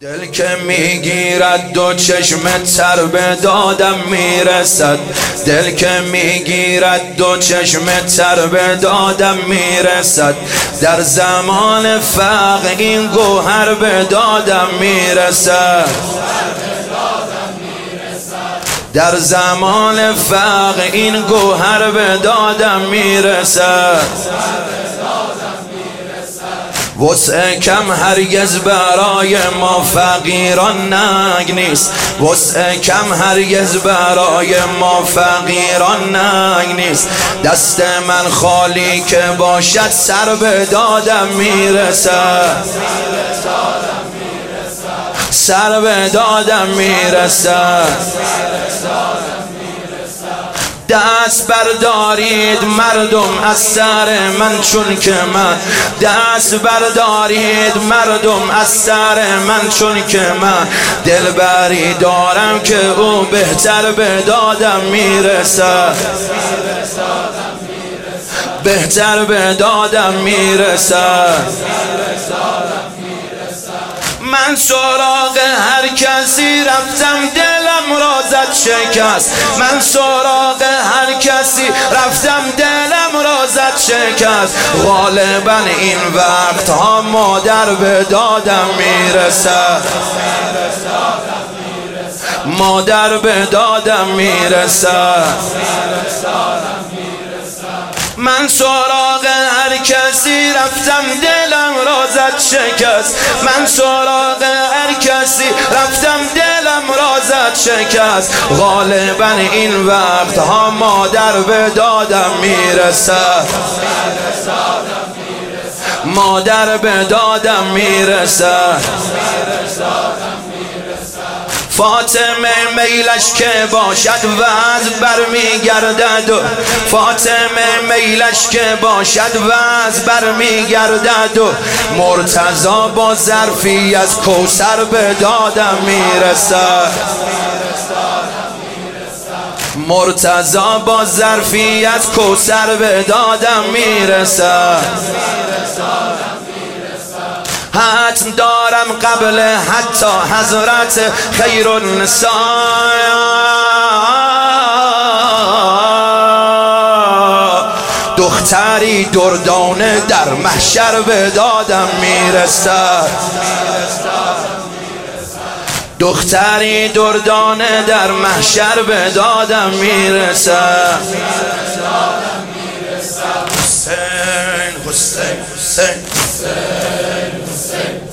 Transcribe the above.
دل که میگیرد دو چشم تر به دادم میرسد. دل که میگیرد دو چشم تر به دادم میرسد. در زمان فقر این گوهر به دادم میرسد. در زمان فقر این گوهر به دادم میرسد. وسع کم هرگز برای ما فقیران ننگ نیست. وسع کم هرگز برای ما فقیران ننگ نیست. دست من خالی که باشد سر به دادم میرسد. سر به دادم میرسد. دست بردارید مردم از سر من چون که من. دست بردارید مردم از سر من چون که من. دلبری دارم که او بهتر به دادم میرسد. بهتر به دادم میرسد. من سراغ هر کسی رفتم دلم را زد شکست. من سراغ هر کسی رفتم دلم را زد شکست. غالبا این وقتها مادر به دادم میرسد. مادر به دادم میرسد. من سراغ هر کسی رفتم دلم را زد شکست. من سراغ هر کسی رفتم دلم را زد شکست. غالبا این وقتها مادر به دادم میرسد. مادر به دادم میرسد. فاطمه میلش که باشد وضع برمیگردد. فاطمه میلش که باشد وضع برمیگردد. مرتضی با ظرفی از کوثر به دادم میرسد. مرتضی با ظرفی از کوثر به دادم میرسد. حتم دارم قبل حتی حضرت خیر النساء دختری دردانه در محشر به دادم میرسد. دختری دردانه در محشر به دادم میرسد. حسین حسین حسین